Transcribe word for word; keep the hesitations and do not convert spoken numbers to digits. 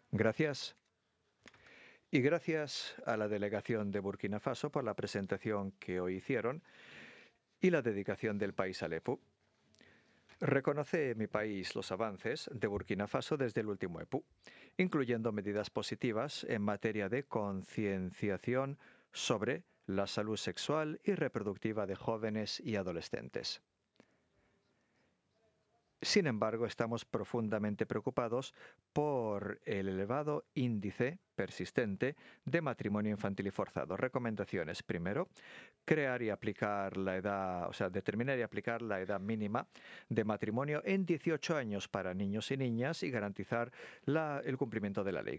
Gracias. Y gracias a la delegación de Burkina Faso por la presentación que hoy hicieron y la dedicación del país al E P U. Reconoce mi país los avances de Burkina Faso desde el último E P U, incluyendo medidas positivas en materia de concienciación sobre la salud sexual y reproductiva de jóvenes y adolescentes. Sin embargo, estamos profundamente preocupados por el elevado índice persistente de matrimonio infantil y forzado. Recomendaciones. Primero, crear y aplicar la edad, o sea, determinar y aplicar la edad mínima de matrimonio en dieciocho años para niños y niñas y garantizar la, el cumplimiento de la ley.